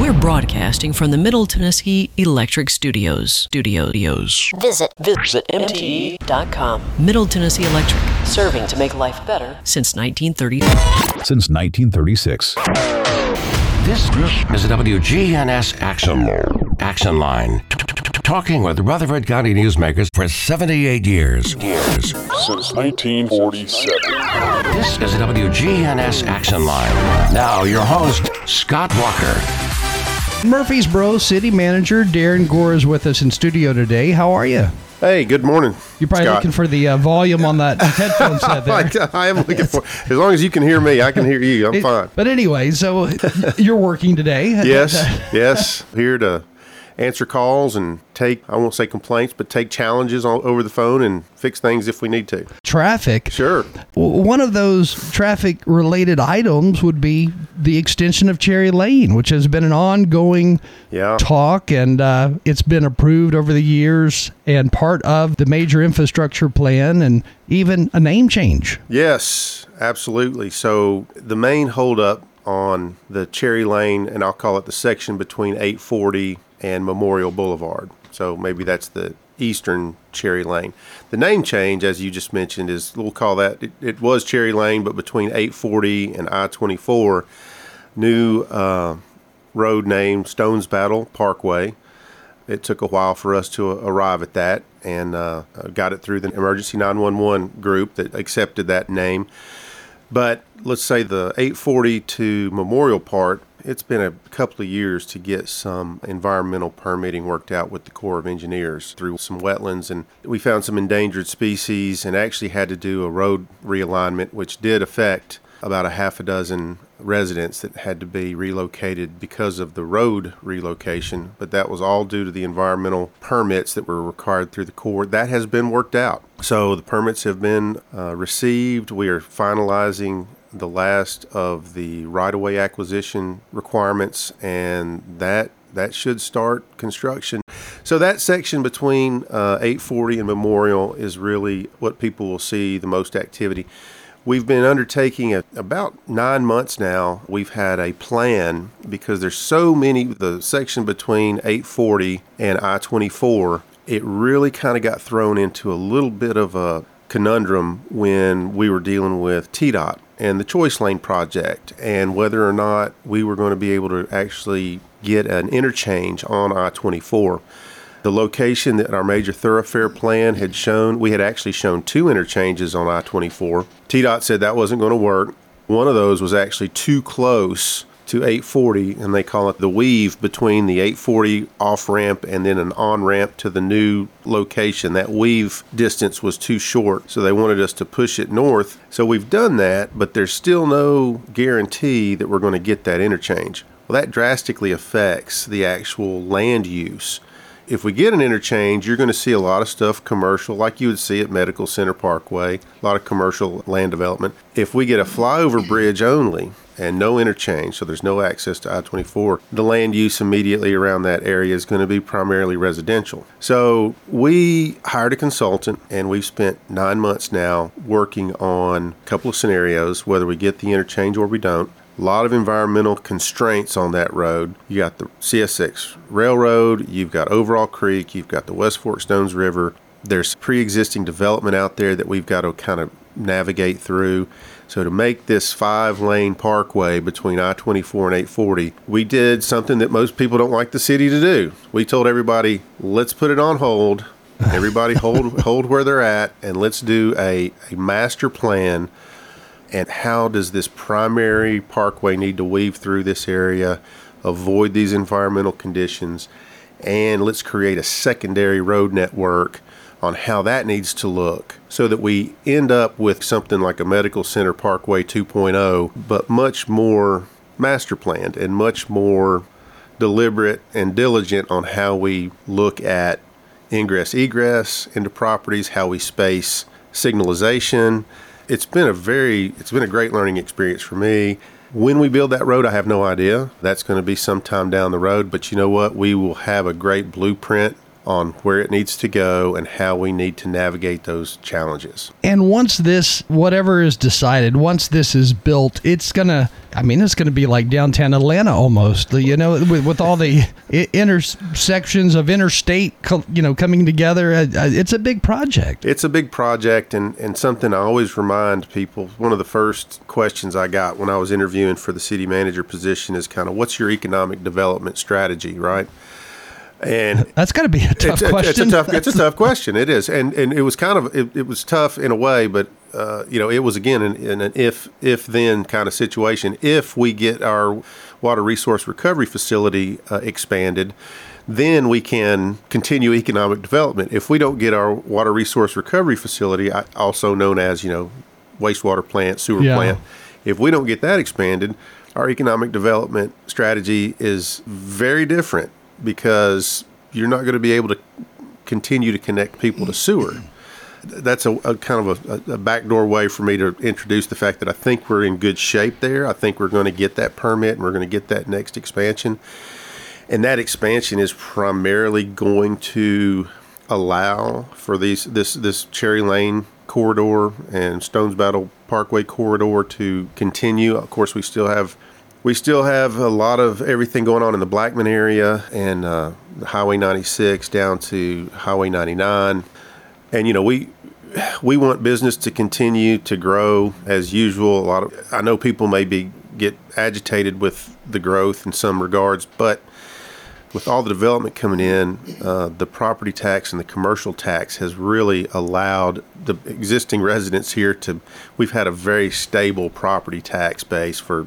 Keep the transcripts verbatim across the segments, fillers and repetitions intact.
We're broadcasting from the Middle Tennessee Electric Studios. Studios. Visit visit M T E dot com. Middle Tennessee Electric, serving to make life better since nineteen thirty. Since nineteen thirty-six. This is a W G N S Action Action Line. Talking with Rutherford County newsmakers for seventy-eight years. Years. Since nineteen forty-seven. This is a W G N S Action Line. Now, your host, Scott Walker. Murfreesboro City Manager Darren Gore is with us in studio today. How are you? Hey, good morning. You're probably Scott. looking for the uh, volume on that headphone set there. I am looking for, as long as you can hear me, I can hear you. I'm it, fine. But anyway, so you're working today. Yes, yes. Here to answer calls and take, I won't say complaints, but take challenges all over the phone and fix things if we need to. Traffic. Sure. One of those traffic-related items would be the extension of Cherry Lane, which has been an ongoing yeah. talk, and uh, it's been approved over the years and part of the major infrastructure plan and even a name change. Yes, absolutely. So the main holdup on the Cherry Lane, and I'll call it the section between eight forty and Memorial Boulevard. So maybe that's the eastern Cherry Lane. The name change, as you just mentioned, is, we'll call that, it, it was Cherry Lane, but between eight forty and I twenty-four, new uh, road name, Stones Battle Parkway. It took a while for us to arrive at that, and uh, got it through the Emergency nine one one group that accepted that name. But let's say the eight forty to Memorial part, it's been a couple of years to get some environmental permitting worked out with the Corps of Engineers through some wetlands, and we found some endangered species and actually had to do a road realignment, which did affect about a half a dozen residents that had to be relocated because of the road relocation, but that was all due to the environmental permits that were required through the Corps. That has been worked out. So the permits have been uh, received. We are finalizing the last of the right-of-way acquisition requirements, and that that should start construction. So that section between uh, eight forty and Memorial is really what people will see the most activity. We've been undertaking a, about nine months now. We've had a plan because there's so many, the section between eight forty and I twenty-four, it really kind of got thrown into a little bit of a conundrum when we were dealing with T DOT and the Choice Lane project, and whether or not we were going to be able to actually get an interchange on I twenty-four. The location that our major thoroughfare plan had shown, we had actually shown two interchanges on I twenty-four. T DOT said that wasn't going to work. One of those was actually too close to eight forty, and they call it the weave between the eight forty off-ramp and then an on-ramp to the new location. That weave distance was too short, so they wanted us to push it north. So we've done that, but there's still no guarantee that we're going to get that interchange. Well, that drastically affects the actual land use. If we get an interchange, you're going to see a lot of stuff commercial, like you would see at Medical Center Parkway, a lot of commercial land development. If we get a flyover bridge only and no interchange, so there's no access to I twenty-four, the land use immediately around that area is going to be primarily residential. So we hired a consultant, and we've spent nine months now working on a couple of scenarios, whether we get the interchange or we don't. A lot of environmental constraints on that road. You got the C S six Railroad, you've got Overall Creek, you've got the West Fork Stones River. There's pre-existing development out there that we've got to kind of navigate through. So to make this five-lane parkway between I twenty-four and eight forty, we did something that most people don't like the city to do. We told everybody, let's put it on hold. Everybody hold hold where they're at, and let's do a, a master plan. And how does this primary parkway need to weave through this area, avoid these environmental conditions, and let's create a secondary road network on how that needs to look so that we end up with something like a Medical Center Parkway two point oh, but much more master planned and much more deliberate and diligent on how we look at ingress egress into properties, how we space signalization. It's been a very, it's been a great learning experience for me. When we build that road, I have no idea. That's going to be sometime down the road, but you know what? We will have a great blueprint on where it needs to go and how we need to navigate those challenges. And once this, whatever is decided, once this is built, it's going to, I mean, it's going to be like downtown Atlanta almost, you know, with, with all the intersections of interstate, you know, coming together. It's a big project. It's a big project, and, and something I always remind people. One of the first questions I got when I was interviewing for the city manager position is kind of, what's your economic development strategy, right? And that's got to be a tough it's, question. It's a tough, it's a tough question. It is, and and it was kind of it, it was tough in a way, but uh, you know, it was again in, in an if if then kind of situation. If we get our water resource recovery facility uh, expanded, then we can continue economic development. If we don't get our water resource recovery facility, also known as, you know, wastewater plant, sewer yeah. plant, if we don't get that expanded, our economic development strategy is very different, because you're not going to be able to continue to connect people to sewer. That's a, a kind of a, a backdoor way for me to introduce the fact that I think we're in good shape there. I think we're going to get that permit, and we're going to get that next expansion. And that expansion is primarily going to allow for these this this Cherry Lane corridor and Stones Battle Parkway corridor to continue. Of course, we still have We still have a lot of everything going on in the Blackman area and uh, Highway ninety-six down to Highway ninety-nine. And, you know, we we want business to continue to grow as usual. A lot of I know people may be get agitated with the growth in some regards, but with all the development coming in, uh, the property tax and the commercial tax has really allowed the existing residents here to, we've had a very stable property tax base for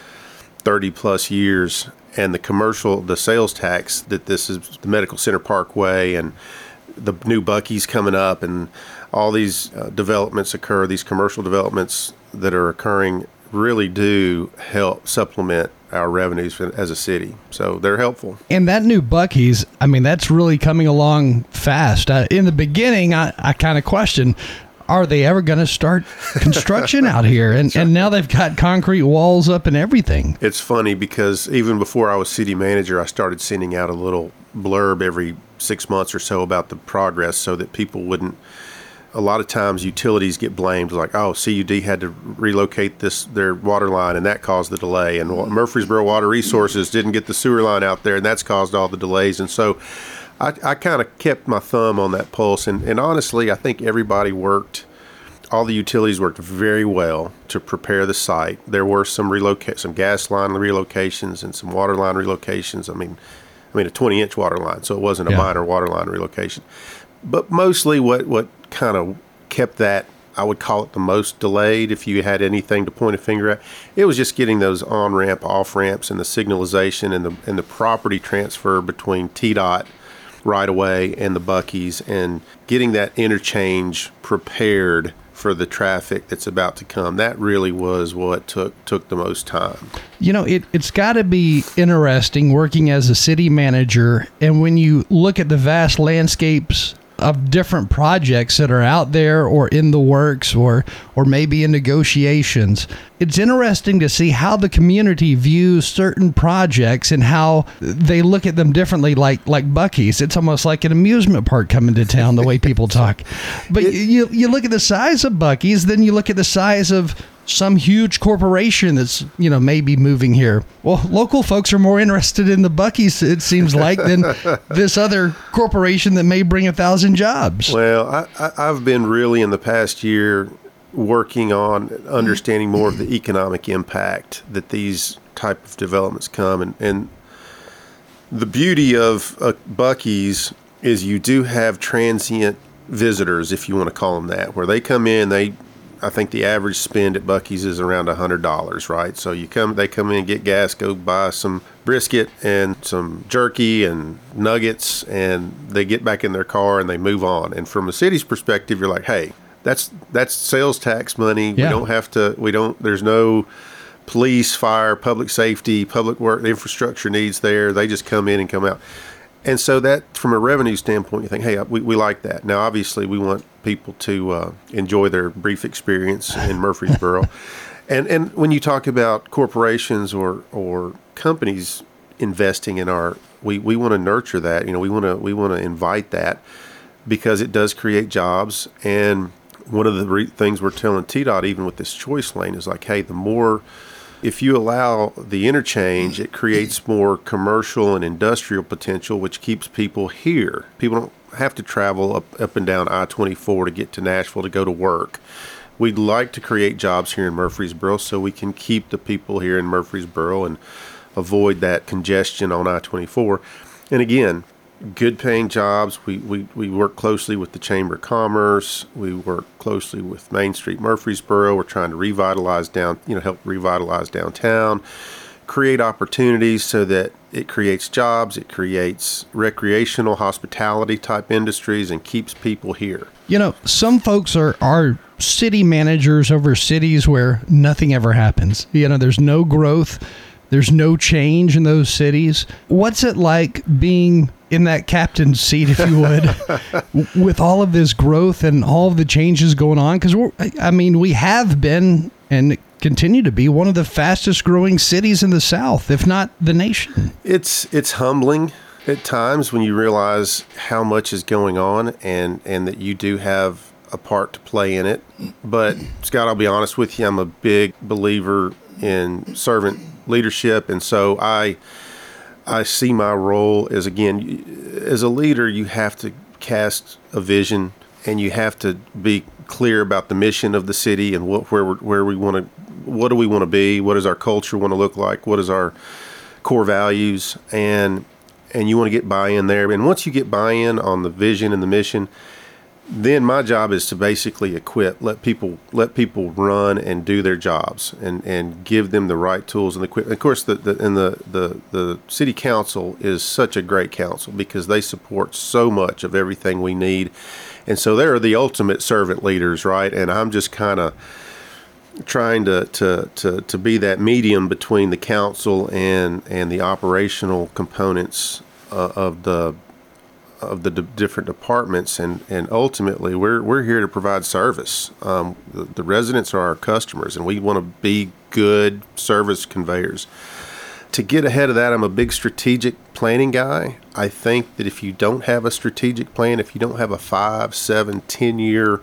thirty plus years, and the commercial, the sales tax that this is, the Medical Center Parkway and the new Buc-ee's coming up, and all these uh, developments occur, these commercial developments that are occurring really do help supplement our revenues as a city. So they're helpful. And that new Buc-ee's, I mean, that's really coming along fast. Uh, in the beginning, I, I kind of questioned, are they ever going to start construction out here? And and now they've got concrete walls up and everything. It's funny because even before I was city manager, I started sending out a little blurb every six months or so about the progress, so that people wouldn't, a lot of times utilities get blamed, like, oh, C U D had to relocate this their water line and that caused the delay, and Murfreesboro Water Resources didn't get the sewer line out there and that's caused all the delays. And so I, I kind of kept my thumb on that pulse, and, and honestly, I think everybody worked, all the utilities worked very well to prepare the site. There were some relocate, some gas line relocations and some water line relocations. I mean, I mean a twenty inch water line, so it wasn't a yeah. minor water line relocation. But mostly, what what kind of kept that, I would call it the most delayed, if you had anything to point a finger at, it was just getting those on ramp, off ramps, and the signalization and the and the property transfer between T DOT right away and the Buc-ee's, and getting that interchange prepared for the traffic that's about to come. That really was what took took the most time. You know, it, it's got to be interesting working as a city manager, and when you look at the vast landscapes of different projects that are out there or in the works or or maybe in negotiations, it's interesting to see how the community views certain projects and how they look at them differently, like like Buc-ee's. It's almost like an amusement park coming to town, the way people talk. But it, you you look at the size of Buc-ee's, then you look at the size of some huge corporation that's, you know, maybe moving here. Well, local folks are more interested in the Buc-ee's, it seems like, than this other corporation that may bring a thousand jobs. Well, I, I, I've been really in the past year working on understanding more of the economic impact that these type of developments come. And, and the beauty of uh, Buc-ee's is you do have transient visitors, if you want to call them that, where they come in, they I think the average spend at Buc-ee's is around one hundred dollars, right? So you come, they come in, get gas, go buy some brisket and some jerky and nuggets, and they get back in their car and they move on. And from the city's perspective, you're like, hey, that's that's sales tax money. Yeah. We don't have to, we don't, there's no police, fire, public safety, public work, infrastructure needs there. They just come in and come out. And so that, from a revenue standpoint, you think, hey, we, we like that. Now, obviously, we want people to uh, enjoy their brief experience in Murfreesboro. and and when you talk about corporations or, or companies investing in our we, we want to nurture that. You know, we want to we want to invite that because it does create jobs. And one of the re- things we're telling T DOT, even with this choice lane, is like, hey, the more, if you allow the interchange, it creates more commercial and industrial potential, which keeps people here. People don't have to travel up, up and down I twenty-four to get to Nashville to go to work. We'd like to create jobs here in Murfreesboro so we can keep the people here in Murfreesboro and avoid that congestion on I twenty-four. And again, good paying jobs. We, we, we work closely with the Chamber of Commerce. We work closely with Main Street Murfreesboro. We're trying to revitalize down, you know, help revitalize downtown, create opportunities so that it creates jobs, it creates recreational hospitality type industries and keeps people here. You know, some folks are, are city managers over cities where nothing ever happens. You know, there's no growth. There's no change in those cities. What's it like being in that captain's seat, if you would, with all of this growth and all of the changes going on? Because, I mean, we have been and continue to be one of the fastest growing cities in the South, if not the nation. It's it's humbling at times when you realize how much is going on and, and that you do have a part to play in it. But, Scott, I'll be honest with you, I'm a big believer in servant leadership, and so I I see my role as, again, as a leader, you have to cast a vision and you have to be clear about the mission of the city and what where we're, where we want to, what do we want to be, what does our culture want to look like, what is our core values, and and you want to get buy-in there. And once you get buy-in on the vision and the mission, then my job is to basically equip, let people let people run and do their jobs, and, and give them the right tools and equipment. Of course, the, the and the, the the city council is such a great council because they support so much of everything we need, and so they're the ultimate servant leaders, right? And I'm just kind of trying to, to to to be that medium between the council and and the operational components uh, of the. of the d- different departments, and, and ultimately we're we're here to provide service. Um, the, the residents are our customers, and we want to be good service conveyors. To get ahead of that, I'm a big strategic planning guy. I think that if you don't have a strategic plan, if you don't have a five, seven, ten year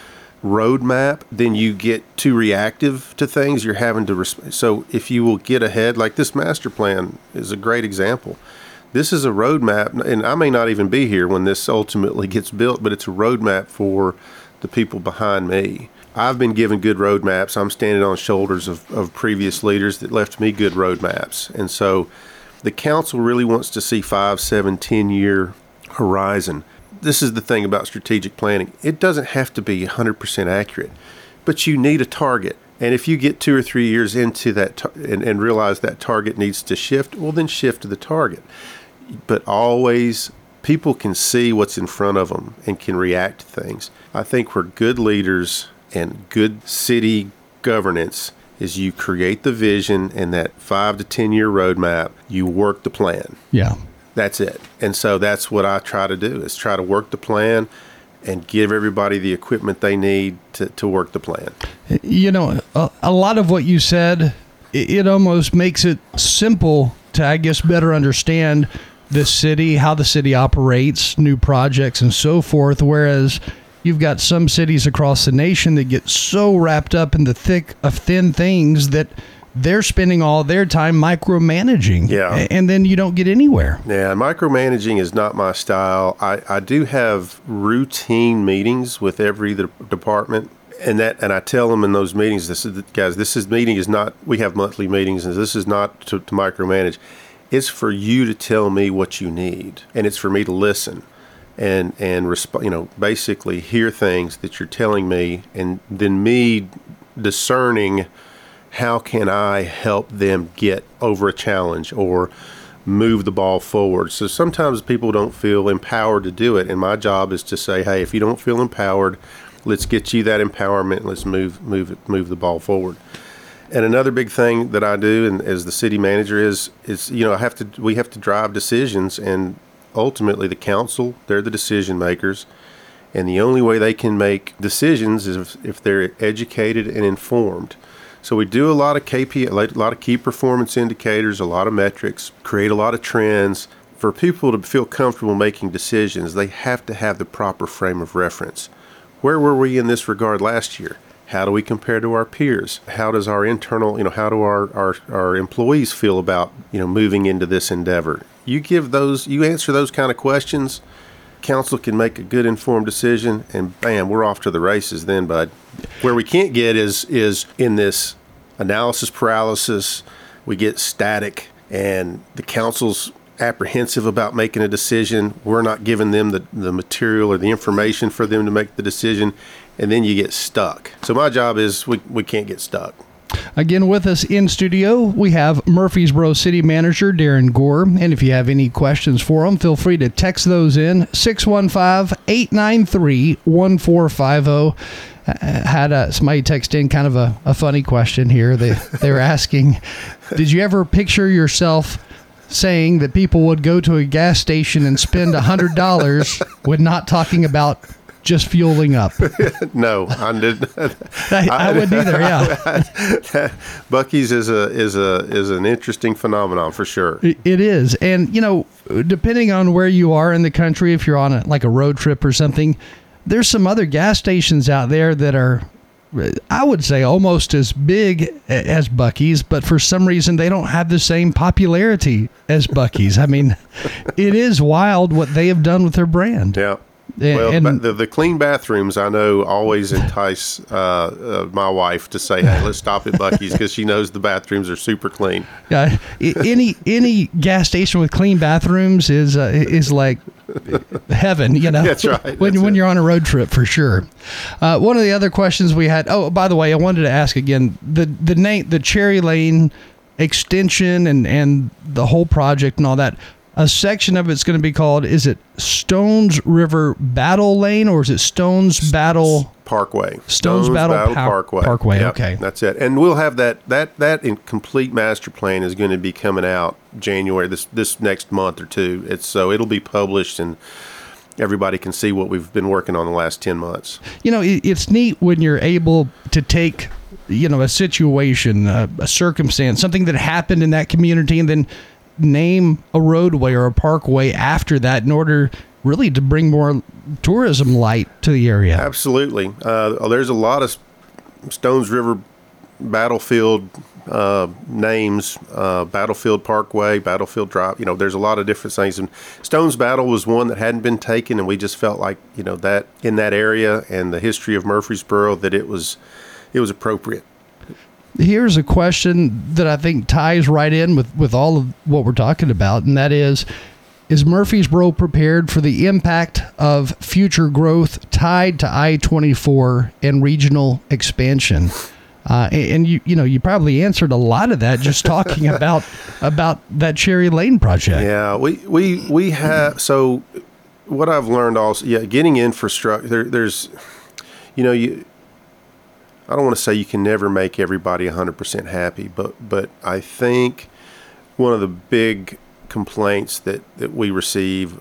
roadmap, then you get too reactive to things. You're having to resp- so if you will get ahead, like this master plan is a great example. This is a roadmap, and I may not even be here when this ultimately gets built, but it's a roadmap for the people behind me. I've been given good roadmaps. I'm standing on the shoulders of, of previous leaders that left me good roadmaps. And so the council really wants to see five, seven, ten year horizon. This is the thing about strategic planning. It doesn't have to be one hundred percent accurate, but you need a target. And if you get two or three years into that tar- and, and realize that target needs to shift, well, then shift to the target. But always, people can see what's in front of them and can react to things. I think where good leaders and good city governance is you create the vision and that five to ten year roadmap, you work the plan. Yeah. That's it. And so that's what I try to do, is try to work the plan and give everybody the equipment they need to, to work the plan. You know, a, a lot of what you said, it, it almost makes it simple to, I guess, better understand the city, how the city operates, new projects, and so forth. Whereas you've got some cities across the nation that get so wrapped up in the thick of thin things that they're spending all their time micromanaging. Yeah. And then you don't get anywhere. Yeah, micromanaging is not my style. I, I do have routine meetings with every de- department. And that, and I tell them in those meetings, this is, guys, this is meeting is not, we have monthly meetings, and this is not to, to micromanage. It's for you to tell me what you need, and it's for me to listen and, and resp- you know, basically hear things that you're telling me, and then me discerning how can I help them get over a challenge or move the ball forward. So sometimes people don't feel empowered to do it, and my job is to say, hey, if you don't feel empowered, let's get you that empowerment. Let's move, move, move the ball forward. And another big thing that I do, and as the city manager, is is you know I have to we have to drive decisions, and ultimately the council, they're the decision makers, and the only way they can make decisions is if, if they're educated and informed. So we do a lot of K P I, a lot of key performance indicators, a lot of metrics, create a lot of trends. for people to feel comfortable making decisions, they have to have the proper frame of reference. Where were we in this regard last year? How do we compare to our peers? How does our internal, you know, how do our, our, our employees feel about, you know, moving into this endeavor? You give those, you answer those kind of questions, council can make a good informed decision, and bam, we're off to the races then, bud. Where we can't get is is in this analysis paralysis. We get static, and the council's apprehensive about making a decision. We're not giving them the, the material or the information for them to make the decision, and then you get stuck. So my job is we, we can't get stuck. Again, with us in studio, we have Murfreesboro City Manager Darren Gore. And if you have any questions for him, feel free to text those in six one five, eight nine three, one four five zero. Uh, had uh, somebody text in kind of a, a funny question here. They, they were asking, did you ever picture yourself saying that people would go to a gas station and spend one hundred dollars when not talking about just fueling up? No, I didn't. I, I wouldn't either. Yeah, Buc-ee's is a is a is an interesting phenomenon for sure. It, it is, and you know, depending on where you are in the country, if you're on a, like a road trip or something, there's some other gas stations out there that are, I would say, almost as big as Buc-ee's, but for some reason they don't have the same popularity as Buc-ee's. I mean, it is wild what they have done with their brand. Yeah. And, well, and, the, the clean bathrooms, I know, always entice uh, uh, my wife to say, hey, let's stop at Buc-ee's, because she knows the bathrooms are super clean. Yeah, any any gas station with clean bathrooms is uh, is like heaven, you know. That's right. When, That's when it. you're on a road trip, for sure. Uh, one of the other questions we had, oh, by the way, I wanted to ask again, the the name, the Cherry Lane extension and, and the whole project and all that, a section of it's going to be called, is it Stones River Battle Lane, or is it Stones Battle Parkway? Stones, Stones Battle, Battle Pow- Parkway. Parkway. Yep, Okay, that's it. And we'll have that that that in complete master plan is going to be coming out January this this next month or two. It's so it'll be published, and everybody can see what we've been working on the last ten months. You know, it, it's neat when you're able to take, you know, a situation, a, a circumstance, something that happened in that community, and then name a roadway or a parkway after that in order really to bring more tourism light to the area. Absolutely. Uh, there's a lot of Stones River battlefield uh, names, uh, Battlefield Parkway, Battlefield Drive. You know, there's a lot of different things. And Stones Battle was one that hadn't been taken, and we just felt like, you know, that in that area and the history of Murfreesboro, that it was it was appropriate. Here's a question that I think ties right in with, with all of what we're talking about, and that is, is Murfreesboro prepared for the impact of future growth tied to I twenty-four and regional expansion? Uh, and, and you you know, you probably answered a lot of that just talking about about that Cherry Lane project. Yeah, we, we, we have, so what I've learned also, yeah, getting infrastructure, there, there's, you know, you, I don't want to say you can never make everybody one hundred percent happy, but but I think one of the big complaints that, that we receive,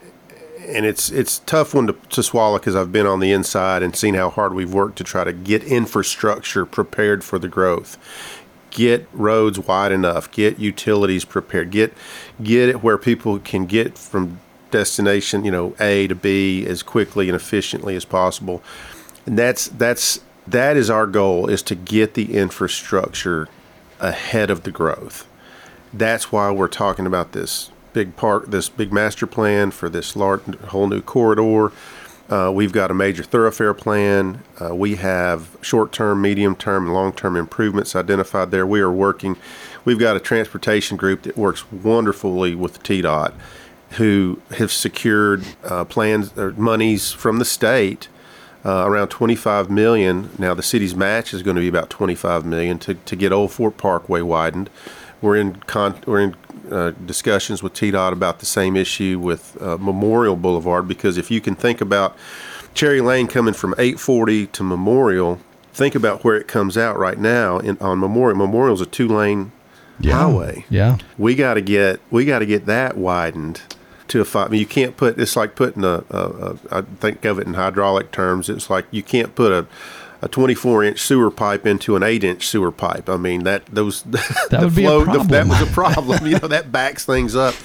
and it's it's a tough one to, to swallow because I've been on the inside and seen how hard we've worked to try to get infrastructure prepared for the growth. Get roads wide enough, get utilities prepared, get get it where people can get from destination, you know, A to B as quickly and efficiently as possible. And that's that's That is our goal, is to get the infrastructure ahead of the growth. That's why we're talking about this big park, this big master plan for this large, whole new corridor. Uh, we've got a major thoroughfare plan. Uh, we have short-term, medium-term, and long-term improvements identified there. We are working. We've got a transportation group that works wonderfully with T DOT, who have secured uh, plans or monies from the state. Uh, around twenty-five million dollars. Now the city's match is going to be about twenty-five million dollars to, to get Old Fort Parkway widened. We're in con- we're in uh, discussions with T DOT about the same issue with uh, Memorial Boulevard, because if you can think about Cherry Lane coming from eight forty to Memorial, think about where it comes out right now in, on Memorial. Memorial's a two-lane Yeah. highway. Yeah. We got to get we got to get that widened to a five. I mean, you can't put, it's like putting a, a, a, I think of it in hydraulic terms, it's like you can't put a, a twenty-four inch sewer pipe into an eight inch sewer pipe. I mean, that, those, That the would be a flow, the, problem. that was a problem, you know, that backs things up.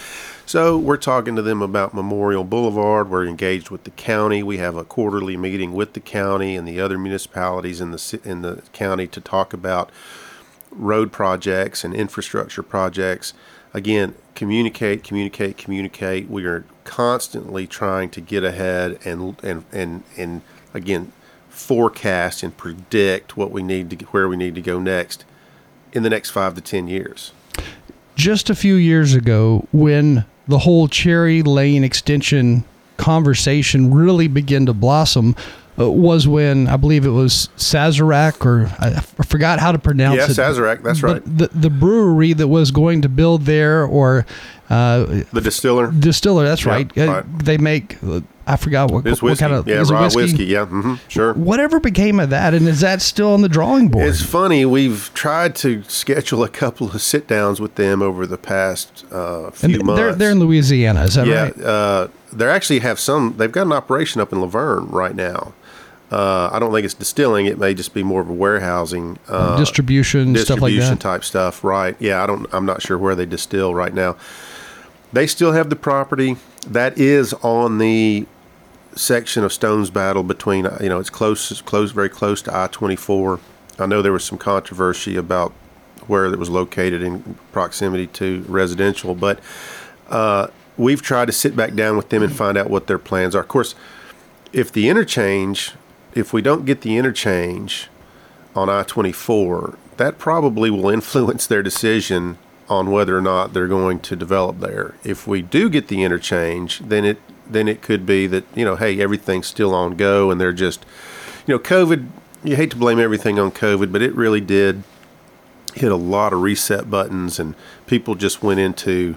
So we're talking to them about Memorial Boulevard. We're engaged with the county. We have a quarterly meeting with the county and the other municipalities in the ci- in the county to talk about road projects and infrastructure projects. Again, communicate, communicate, communicate. We are constantly trying to get ahead and and and and again forecast and predict what we need to where we need to go next in the next five to ten years. Just a few years ago, when the whole Cherry Lane extension conversation really began to blossom, uh, was when I believe it was Sazerac, or I, I forgot how to pronounce yeah, it. Yeah, Sazerac, that's but right. The the brewery that was going to build there, or uh, the distiller. Distiller, that's yeah, right. Uh, right. They make. Uh, I forgot what, it's what whiskey. kind of yeah, is it rye whiskey? whiskey. Yeah, mm-hmm, sure. Whatever became of that, and is that still on the drawing board? It's funny. We've tried to schedule a couple of sit downs with them over the past uh, few and months. They're, they're in Louisiana, is that yeah, right? Yeah, uh, they actually have some. They've got an operation up in Laverne right now. Uh, I don't think it's distilling. It may just be more of a warehousing, uh, distribution, stuff like distribution that. type stuff. Right? Yeah, I don't. I'm not sure where they distill right now. They still have the property that is on the section of Stones Battle between, you know, it's close, it's close, very close to I twenty-four. I know there was some controversy about where it was located in proximity to residential, but uh, we've tried to sit back down with them and find out what their plans are. Of course, if the interchange, if we don't get the interchange on I twenty-four, that probably will influence their decision on whether or not they're going to develop there. If we do get the interchange, then it then it could be that, you know, hey, everything's still on go and they're just, you know, COVID, you hate to blame everything on COVID, but it really did hit a lot of reset buttons and people just went into,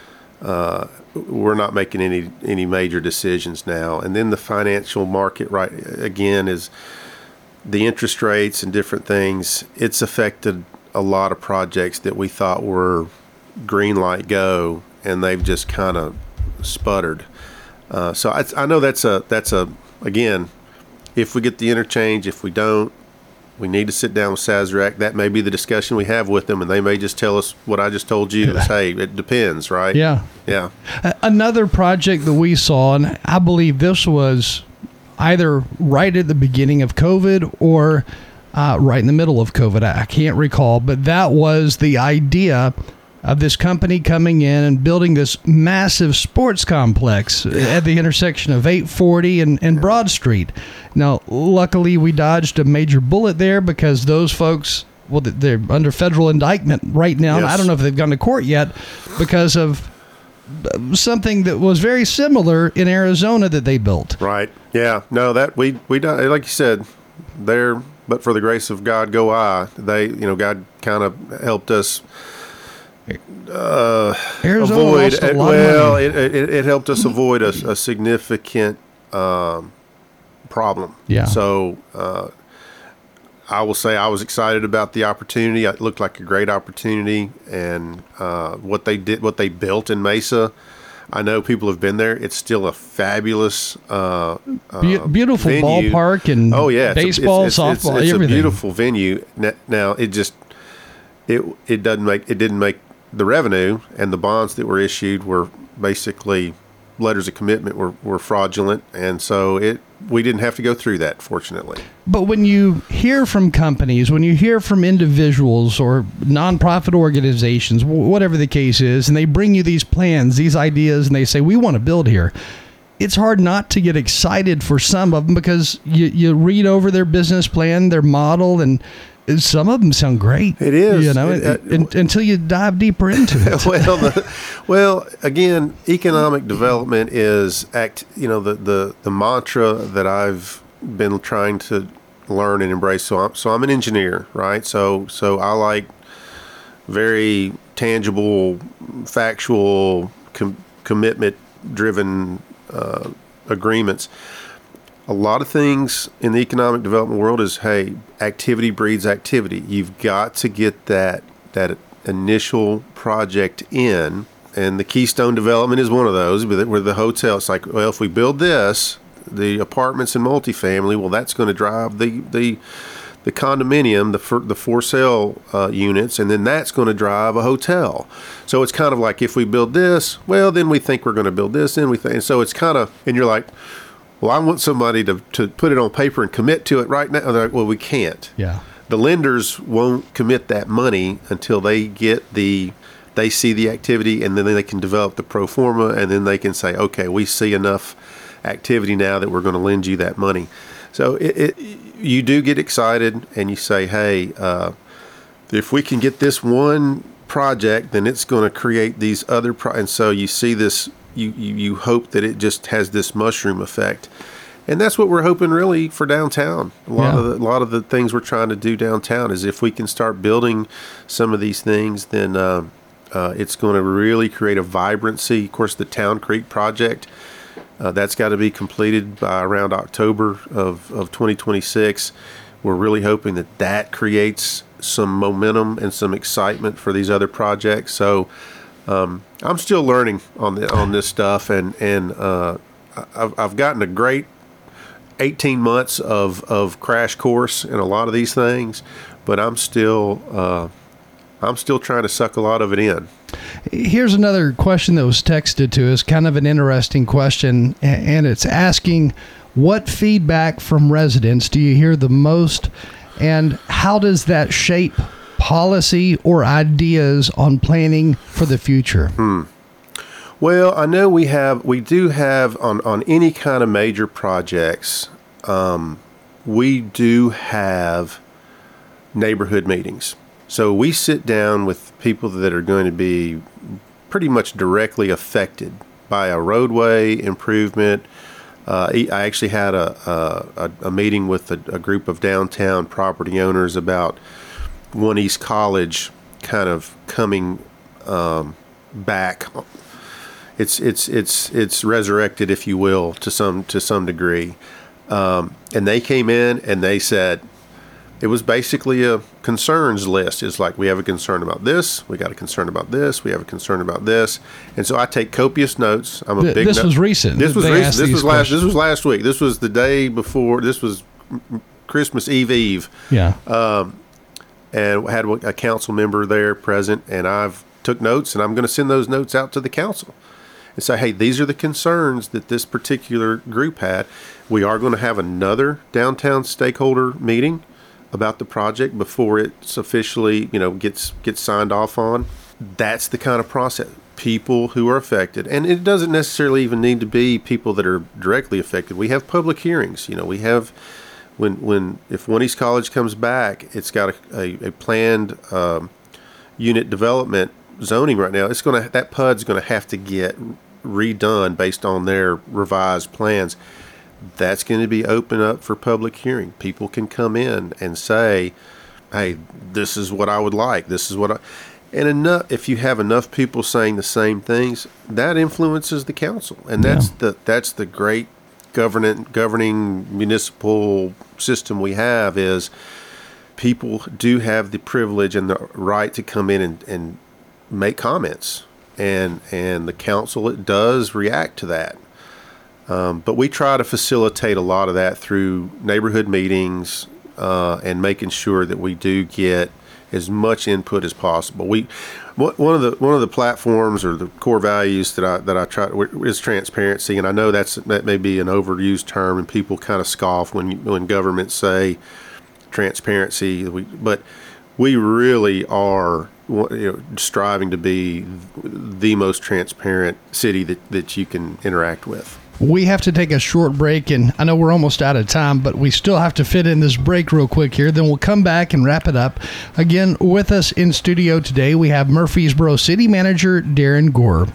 uh, we're not making any, any major decisions now. And then the financial market, right, again, is the interest rates and different things. It's affected a lot of projects that we thought were green light go, and they've just kind of sputtered. Uh, so I, I know that's a that's a again, if we get the interchange, if we don't, we need to sit down with Sazerac. That may be the discussion we have with them, and they may just tell us what I just told you. Is, hey, it depends, right? Yeah, yeah. Another project that we saw, and I believe this was either right at the beginning of COVID or uh, right in the middle of COVID. I can't recall, but that was the idea of this company coming in and building this massive sports complex at the intersection of eight forty and, and Broad Street. Now, luckily, we dodged a major bullet there because those folks, well, they're under federal indictment right now. Yes. I don't know if they've gone to court yet because of something that was very similar in Arizona that they built. Right. Yeah. No, that we, we done, like you said, there, but for the grace of God, go I. They, you know, God kind of helped us Uh, Arizona avoid lost a it, lot well of money. it, it, it helped us avoid a, a significant um, problem. Yeah. So uh, I will say I was excited about the opportunity. It looked like a great opportunity, and uh, what they did, what they built in Mesa. I know people have been there. It's still a fabulous, uh, Be- uh, beautiful venue. ballpark and oh yeah, it's a- baseball, it's, it's, softball, it's, it's everything. a beautiful venue. Now it just it it doesn't make it didn't make the revenue, and the bonds that were issued were basically letters of commitment were, were fraudulent, and so it we didn't have to go through that, fortunately. But when you hear from companies, when you hear from individuals or nonprofit organizations, wh- whatever the case is, and they bring you these plans, these ideas, and they say, we want to build here, it's hard not to get excited for some of them because you, you read over their business plan, their model, and some of them sound great. It is. You know, It- uh, in- until you dive deeper into it. well, the, well, again, economic development is act. You know, the, the, the mantra that I've been trying to learn and embrace. So I'm so I'm an engineer, right? So so I like very tangible, factual, com- commitment driven uh, agreements. A lot of things in the economic development world is, hey, activity breeds activity. You've got to get that that initial project in, and the Keystone development is one of those. Where the hotel, it's like, well, if we build this, the apartments and multifamily, well, that's going to drive the the the condominium, the for, the for sale uh, units, and then that's going to drive a hotel. So it's kind of like, if we build this, well, then we think we're going to build this, and we think, and so it's kind of, and you're like, well, I want somebody to, to put it on paper and commit to it right now. And they're like, well, we can't. Yeah. The lenders won't commit that money until they get the, they see the activity, and then they can develop the pro forma, and then they can say, okay, we see enough activity now that we're going to lend you that money. So it, it you do get excited, and you say, hey, uh, if we can get this one project, then it's going to create these other pro- and so you see this, you, you you hope that it just has this mushroom effect. And that's what we're hoping really for downtown. A lot Yeah. of the, a lot of the things we're trying to do downtown is, if we can start building some of these things, then uh, uh, it's going to really create a vibrancy. Of course, the Town Creek project, uh, that's got to be completed by around October of, of twenty twenty-six. We're really hoping that that creates some momentum and some excitement for these other projects. So um, I'm still learning on the, on this stuff, and and uh, I've, I've gotten a great eighteen months of, of crash course in a lot of these things, but I'm still uh, I'm still trying to suck a lot of it in. Here's another question that was texted to us, kind of an interesting question, a- and it's asking, what feedback from residents do you hear the most, and how does that shape policy or ideas on planning for the future? Hmm. Well, I know we have, we do have on, on any kind of major projects, um, we do have neighborhood meetings. So we sit down with people that are going to be pretty much directly affected by a roadway improvement. Uh, I actually had a, a, a meeting with a, a group of downtown property owners about One East College kind of coming um, back. It's it's it's it's resurrected, if you will, to some to some degree. Um, and they came in and they said, it was basically a concerns list. It's like, we have a concern about this, we got a concern about this, we have a concern about this. And so I take copious notes. I'm a Th- big this no- was recent. This was They recent. asked This these was last. questions. This was last week. This was the day before. This was Christmas Eve Eve. Yeah. And had a council member there present, and I've took notes, and I'm going to send those notes out to the council and say, hey, these are the concerns that this particular group had. We are going to have another downtown stakeholder meeting about the project before it's officially, you know, gets gets signed off on. That's the kind of process. People who are affected, and it doesn't necessarily even need to be people that are directly affected. We have public hearings. You know, we have when when if One East College comes back, it's got a, a, a planned um, unit development zoning right now. It's gonna that P U D's gonna have to get redone based on their revised plans. That's going to be open up for public hearing. People can come in and say, hey, this is what I would like. This is what I, and enough, if you have enough people saying the same things, that influences the council. And that's Yeah. the, that's the great governing, governing municipal system we have, is people do have the privilege and the right to come in and, and make comments. And, and the council, it does react to that. Um, but we try to facilitate a lot of that through neighborhood meetings uh, and making sure that we do get as much input as possible. We one of the one of the platforms or the core values that I that I try is transparency, and I know that's that may be an overused term, and people kind of scoff when you, when governments say transparency. We, but we really are, you know, striving to be the most transparent city that, that you can interact with. We have to take a short break, and I know we're almost out of time, but we still have to fit in this break real quick here. Then we'll come back and wrap it up. Again, with us in studio today, we have Murfreesboro City Manager Darren Gore.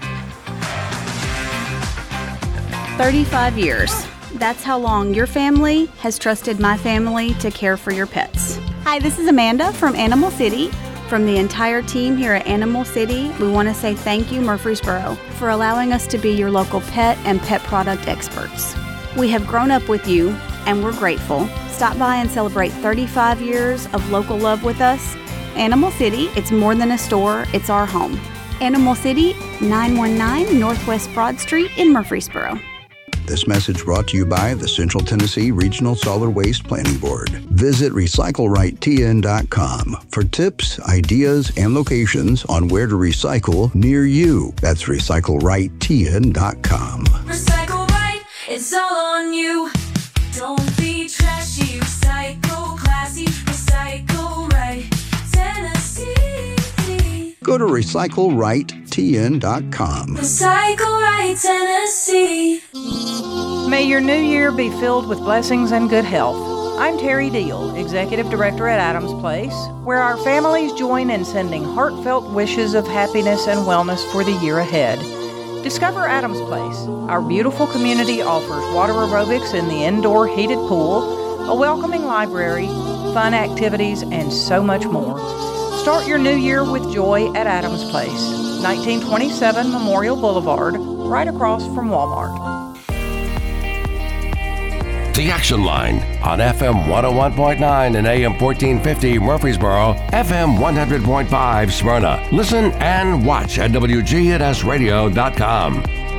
thirty-five years. That's how long your family has trusted my family to care for your pets. Hi, this is Amanda from Animal City. From the entire team here at Animal City, we want to say thank you, Murfreesboro, for allowing us to be your local pet and pet product experts. We have grown up with you, and we're grateful. Stop by and celebrate thirty-five years of local love with us. Animal City, it's more than a store, it's our home. Animal City, nine one nine Northwest Broad Street in Murfreesboro. This message brought to you by the Central Tennessee Regional Solid Waste Planning Board. Visit recycle right T N dot com for tips, ideas, and locations on where to recycle near you. That's recycle right T N dot com. Recycle right, it's all on you. Don't be trashy, recycle classy, recycle right, Tennessee. Go to recycle right T N dot com. Recycle right, Tennessee. May your new year be filled with blessings and good health. I'm Terry Deal, Executive Director at Adams Place, where our families join in sending heartfelt wishes of happiness and wellness for the year ahead. Discover Adams Place. Our beautiful community offers water aerobics in the indoor heated pool, a welcoming library, fun activities, and so much more. Start your new year with joy at Adams Place, nineteen twenty-seven Memorial Boulevard, right across from Walmart. The Action Line on F M one oh one point nine and A M fourteen fifty Murfreesboro, F M one hundred point five Smyrna. Listen and watch at W G N S radio dot com.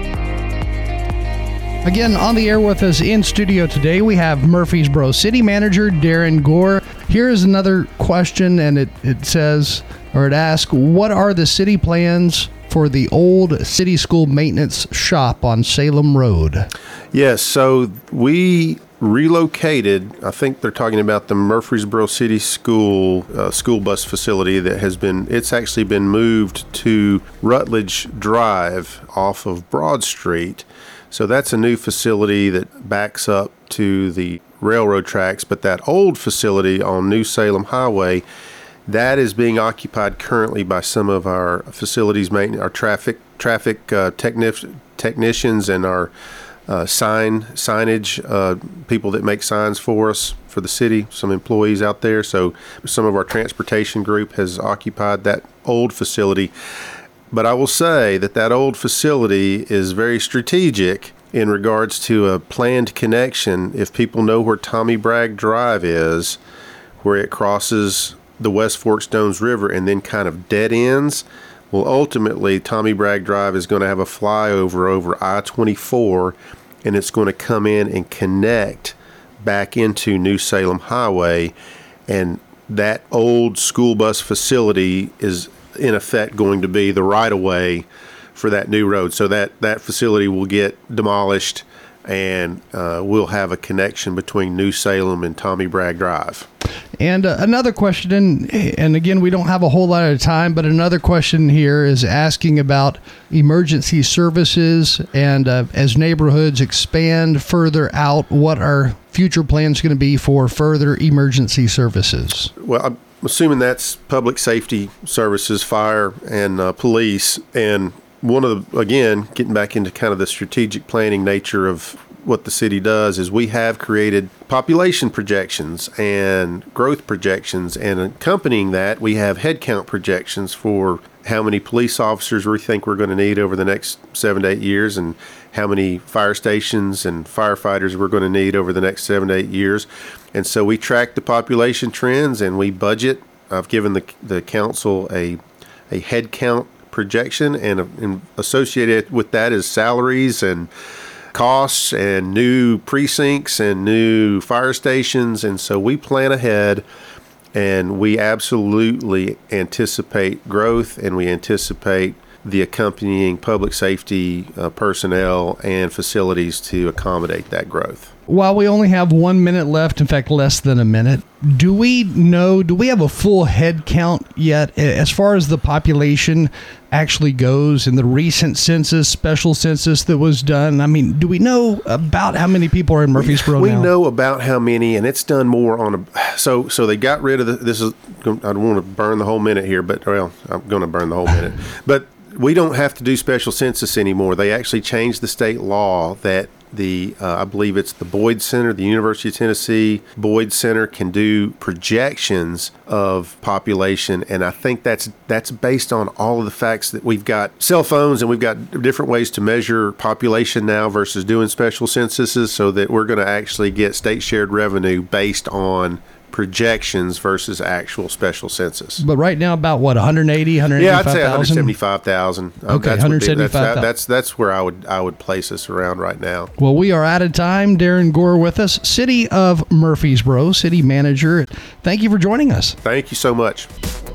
Again, on the air with us in studio today, we have Murfreesboro City Manager Darren Gore. Here is another question, and it, it says, or it asks, what are the city plans for the old city school maintenance shop on Salem Road? Yes, so we relocated, I think they're talking about the Murfreesboro City School uh, school bus facility that has been, it's actually been moved to Rutledge Drive off of Broad Street. So that's a new facility that backs up to the railroad tracks, but that old facility on New Salem Highway, that is being occupied currently by some of our facilities maintenance, our traffic traffic uh, techni- technicians and our uh, sign signage uh, people that make signs for us for the city, some employees out there. So some of our transportation group has occupied that old facility. But I will say that that old facility is very strategic in regards to a planned connection. If people know where Tommy Bragg Drive is, where it crosses the West Fork Stones River and then kind of dead ends, well, ultimately, Tommy Bragg Drive is going to have a flyover over I twenty-four, and it's going to come in and connect back into New Salem Highway. And that old school bus facility is in effect going to be the right-of-way for that new road. So that, that facility will get demolished, and uh, we'll have a connection between New Salem and Tommy Bragg Drive. And uh, another question, and, and again, we don't have a whole lot of time, but another question here is asking about emergency services, and uh, as neighborhoods expand further out, what are future plans going to be for further emergency services? Well, I'm assuming that's public safety services, fire and uh, police. And one of the, again, getting back into kind of the strategic planning nature of what the city does, is we have created population projections and growth projections, and accompanying that, we have headcount projections for how many police officers we think we're going to need over the next seven to eight years, and how many fire stations and firefighters we're going to need over the next seven to eight years. And so we track the population trends and we budget. I've given the the council a a head count projection, and, and associated with that is salaries and costs and new precincts and new fire stations. And so we plan ahead, and we absolutely anticipate growth, and we anticipate the accompanying public safety uh, personnel and facilities to accommodate that growth. While we only have one minute left, in fact, less than a minute, do we know, do we have a full head count yet as far as the population actually goes in the recent census, special census that was done? I mean, do we know about how many people are in Murfreesboro we, now? We know about how many, and it's done more on a, so so they got rid of the, this is, I don't want to burn the whole minute here, but, well, I'm going to burn the whole minute, but we don't have to do special census anymore. They actually changed the state law that the, uh, I believe it's the Boyd Center, the University of Tennessee Boyd Center, can do projections of population. And I think that's that's based on all of the facts that we've got cell phones, and we've got different ways to measure population now versus doing special censuses, so that we're going to actually get state shared revenue based on projections versus actual special census. But right now, about what, one eighty, one eighty-five thousand? Yeah, I'd say one hundred seventy-five thousand. Um, Okay, that's, would be- one hundred seventy-five thousand. that's, that's that's where I would I would place us around right now. Well, we are out of time. Darren Gore with us, City of Murfreesboro, City Manager. Thank you for joining us. Thank you so much.